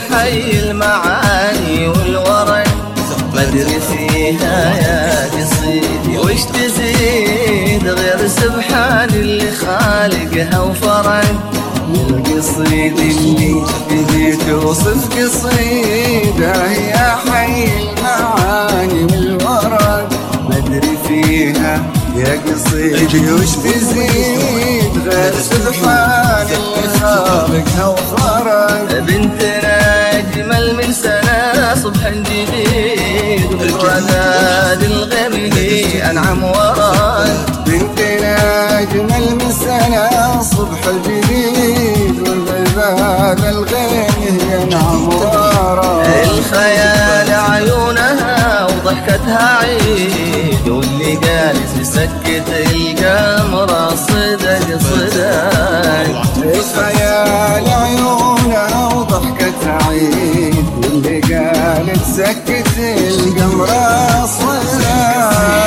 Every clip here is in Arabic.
حي المعاني والورد، ما ادري فيها يا قصيدي وش تزيد غير سبحان اللي خالقها وفرد. القصيد اللي تبي توصف قصيده يا حي المعاني والورد، ما ادري فيها يا قصيدي وش تزيد غير سبحان اللي خالقها وفرد. بنتنا اجمل من سنه صبح جديد والرذاذ الغمي انعم ورد. بنتنا اجمل من سنه صبح جديد والرذاذ الغمي انعم ورد. الخيال عيونها وضحكتها عيد، واللي جالس يسكت القمر صدق صدق. الخيال عيونها وضحكتها عيد، واللي قالت سكت القمر صدق.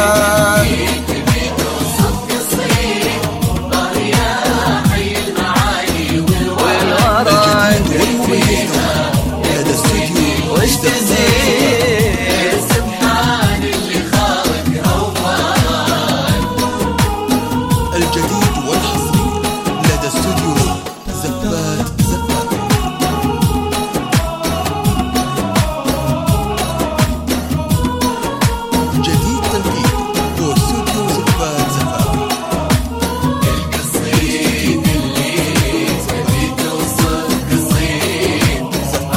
وش تزيد سبحان اللي خالقها وفرد. الجديد والحصري لدى استوديو زبات زبات. جديد تنفيذ واستوديو زبات زبات. القصيد اللي تبي توصف قصيد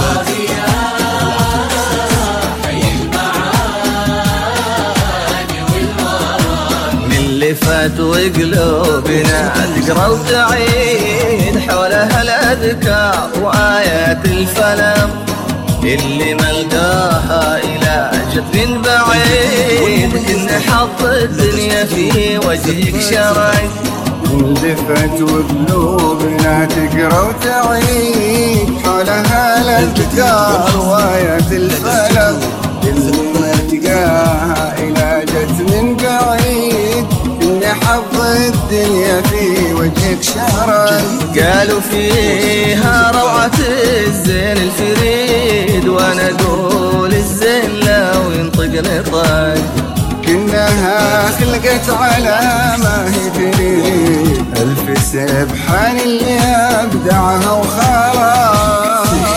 فات وقلوبنا تقرا وتعيد حولها الاذكار وايات الفلم، اللي ملقاها الى جد من بعيد كن حظ الدنيا في وجهك شرك. اللي فات وقلوبنا تقرا وتعيد حولها الاذكار وايات الفلم، اللي ملقاها الى جد من بعيد حظ الدنيا في وجهك شرك. قالوا فيها روعة الزين الفريد، وانا اقول الزين لو ينطق نطق. كنها خلقت على ما هي تريد، الف سبحان اللي ابدعها وخلق.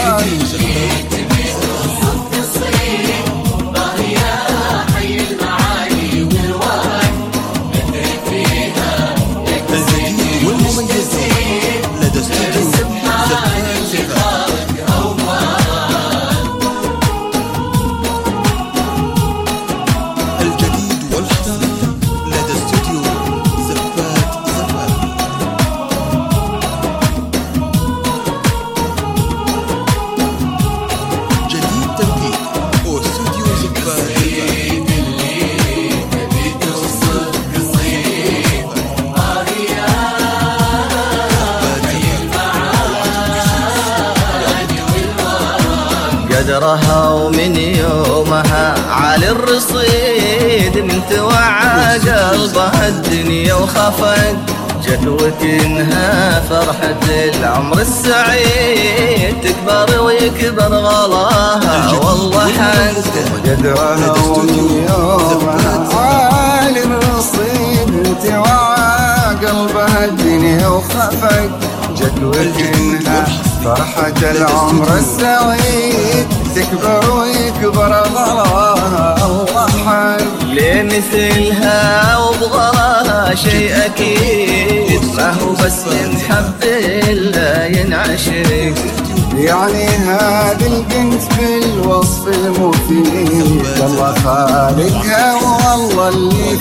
قدرها ومن يومها عالي الرصيد، من توعى قلبها الدنيا وخفت. جت وكنها فرحة العمر السعيد، تكبر ويكبر غلاها والله حق. قدرها ومن يومها عالي الرصيد، من توعى قلبها الدنيا وخفت. جت وكنها فرحة العمر السعيد، تكبر ويكبر غلاها الله حق. لمثلها وبغلاها شيء أكيد، ما هو بس ينحب إلا ينعشق. يعني هذه البنت بالوصف المفيد، الله خالقها والله اللي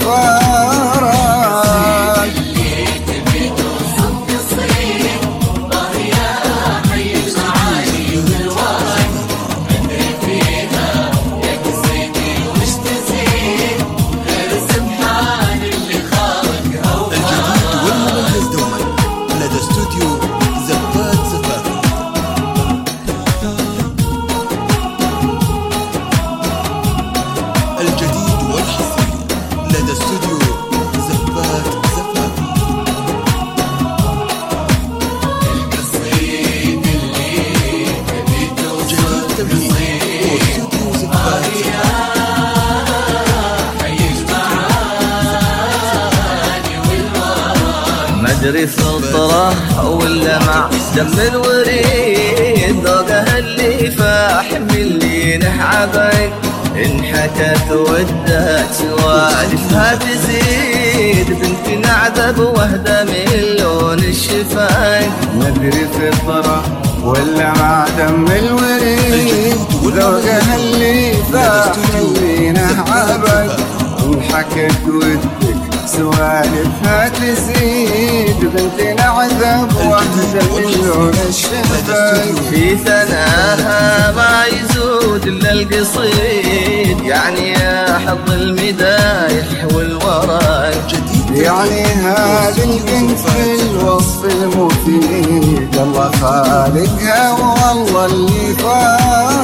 فارق. الجديد والحصري لدى استوديو زبات. ادري فطره ولا مع دم الوريد ذوقها اللي فاح من اللي نحعبك إن حكت ودك سوالفها تزيد بنت نعذب وهدى من لون الشفايف. ندري فطرة ولا مع دم الوريد وذوقها اللي فاح اللي نحعبك إن حكت ودك سوالفها تزيد بنت نعذب وهدى من لون الشفايف. في ثناها ما يزود إلا القصيد يعني يا حظ المدايح والوراك يعني هذا البنت في الوصف المفيد الله خالقها والله اللي فاق